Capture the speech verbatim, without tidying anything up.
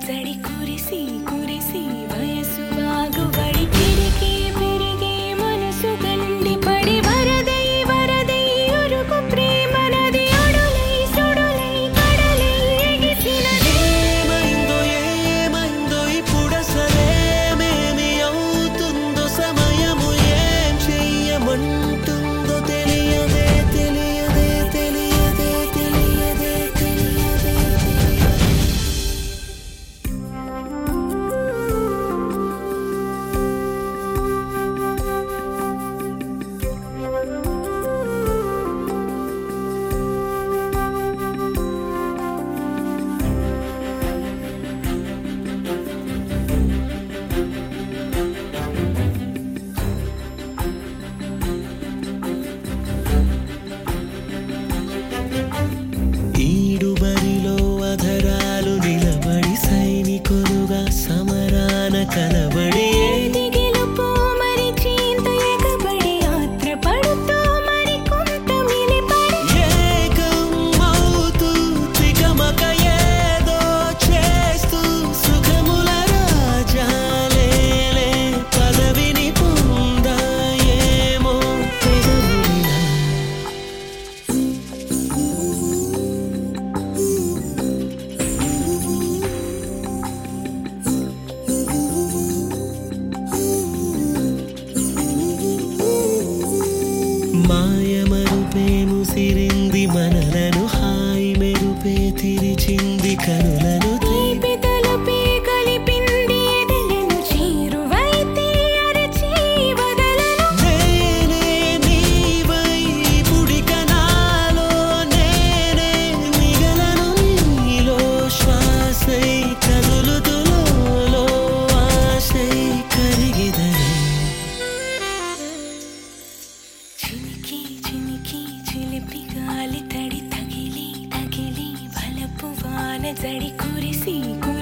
జడి కురిసి కురిసి వయసు వాగుబడి పెరిగి పెరిగి మనసు గండి పడి వరదై వరదై ఉరుకు ప్రేమ నది అడులై సుడులై కడలై ఎగిసినది. ఏమైందో ఏమైందో ఇప్పుడసలేమేమి అవుతుందో సమయము ఏం చెయ్యమంటుందో తెలియదే తెలియదే తెలియదే తెలియదే తెలియదే. ఈడుబరిలో అధరాలు నిలబడి సైనికులుగా సమరాన కలబడి ఏది గెలుపో మరి చింత ఎగబడి యాత్ర పడుతూ మరి కొంత మిలిపడి ఏకం అవుతూ తికమక ఏదో చేస్తూ సుఖముల రాజాలేలే పదవిని పొందాయేమో పెదవులిలా. మాయమరుపే ముసిరింది మనలను హాయి మెరుపే తిరిచింది కనులను తీపి తలుపే కలిపింది ఎదలను చేరువైతే అరచి వదలను. నేనే నీవై పుడికనాలో నేనే మిగలను నీలో శ్వాసై కదులుతులో ఆశై కరిగిదనే. చినికి చినికి చిలిపి గాలి తడి తగిలి తగిలి బలపు వాన జడి కురిసి కురిసి